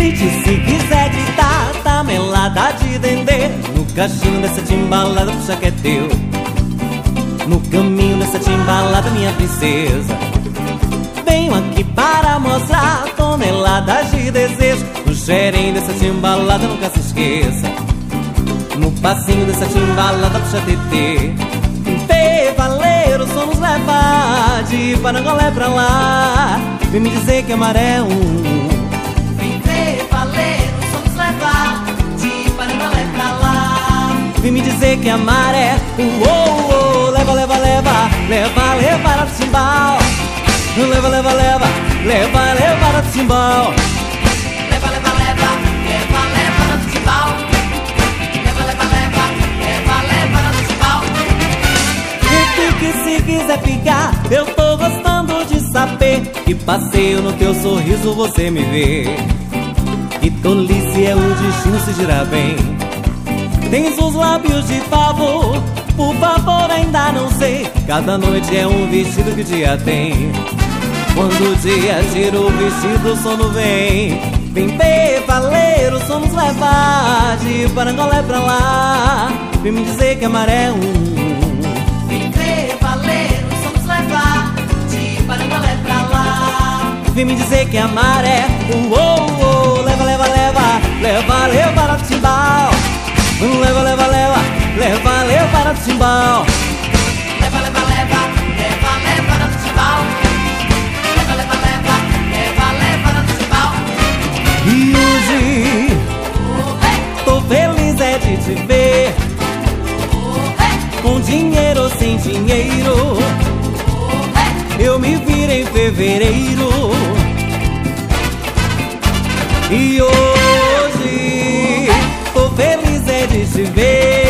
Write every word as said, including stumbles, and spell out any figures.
beat, se quiser gritar, tá melada de dendê. No cachimbo dessa timbalada, puxa que é teu. No caminho dessa timbalada, minha princesa. Venho aqui para mostrar toneladas de desejo. No xerém dessa timbalada, nunca se esqueça. No passinho dessa timbalada, puxa tetê. Vê, valeiro, só nos leva de Parangolé pra lá. Vem me dizer que a maré é um. Vem ver, valeiro, só nos leva de Parangolé pra lá. Vem me dizer que a maré é um. Oh, oh, leva, leva, leva, leva, leva para o timbal. Leva, leva, leva, leva, leva para o timbal. Leva, leva, leva, leva, leva no timbal. Leva, leva, leva, leva, leva no timbal. E que se quiser ficar, eu tô gostando de saber que passeio no teu sorriso você me vê. Que tolice é o destino se girar bem. Tens os lábios de favor, por favor ainda não sei. Cada noite é um vestido que o dia tem. Quando o dia tira o vestido, o sono vem. Vem ver, valeiro, só nos levar de Parangolé pra lá. Vem me dizer que a maré é um. Vem ver, valeiro, só nos levar de Parangolé pra lá. Vem me dizer que a maré é um. Oh, oh, leva, leva, leva, leva, leva para o timbal. Leva, leva, leva, leva, leva para o timbal. Leva, leva, leva, leva, leva no timbal. Leva, leva, leva, leva, leva no timbal. E hoje tô feliz é de te ver, com dinheiro ou sem dinheiro. Eu me viro em fevereiro. E hoje tô feliz é de te ver,